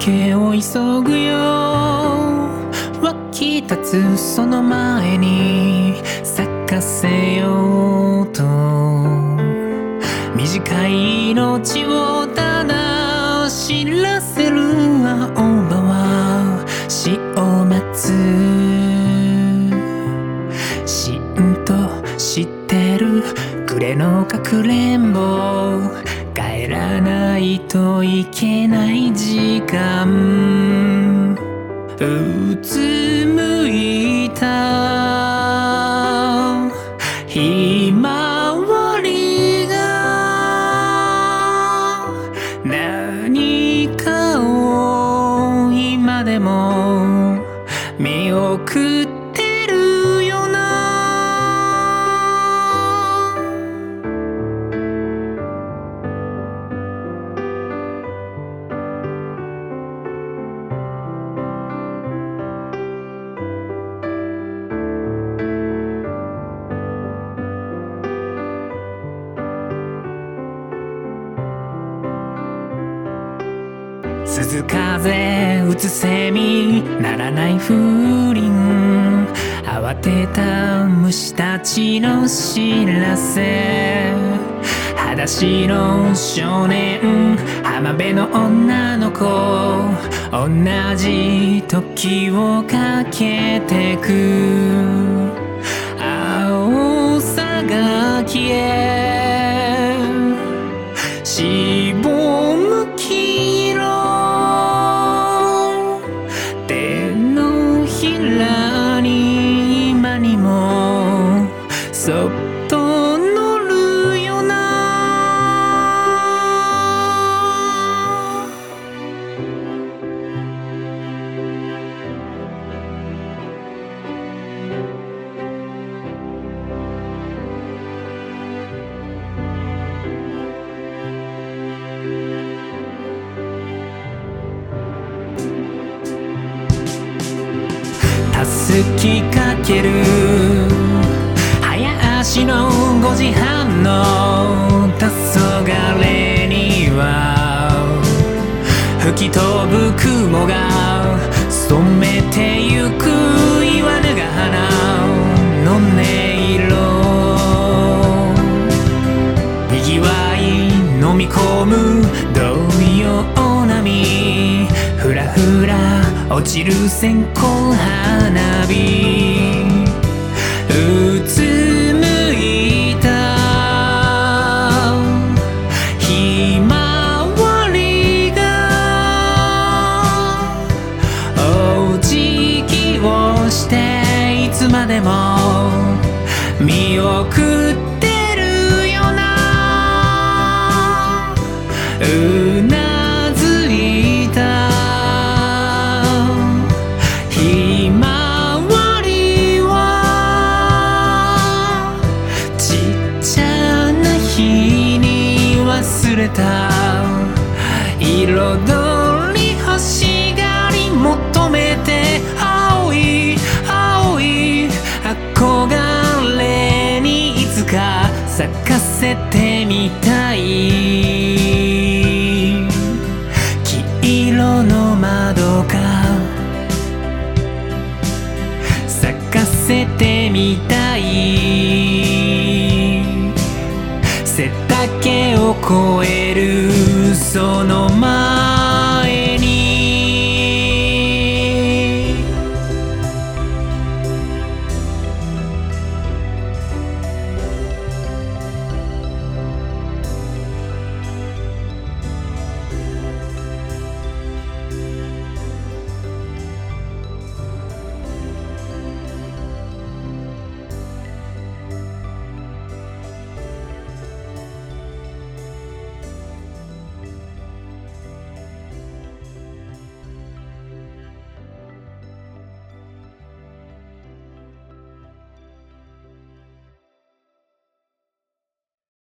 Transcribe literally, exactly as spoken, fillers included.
けを急ぐよ。湧き立つその前に咲かせようと、短い命をただ知らせる青葉は死を待つ。しんと知ってる暮れのかくれんぼ、帰らないといけない時間。うつむいたひまわりが何かを今でも見送ってるよな。鈴風打つセミならない風鈴、慌てた虫たちの知らせ。裸足の少年浜辺の女の子、同じ時をかけてく。青さが消えしぼむ黄色、手のひらに今にもそっと乗るよな。たすきかける早足のごじはんの黄昏には、吹き飛ぶ雲が染めてゆく言わぬが花の音色。にぎわい飲み込む同様波、ふらふら落ちる線香花火。うつむいたひまわりがお辞儀をしていつまでも見送ってるよな。うなずいたひまわりはちっちゃな日に忘れた彩り欲しがり求めて、青い青い憧れにいつか咲かせてみたい。黄色のまどか咲かせてみたい。背丈を越えるそのま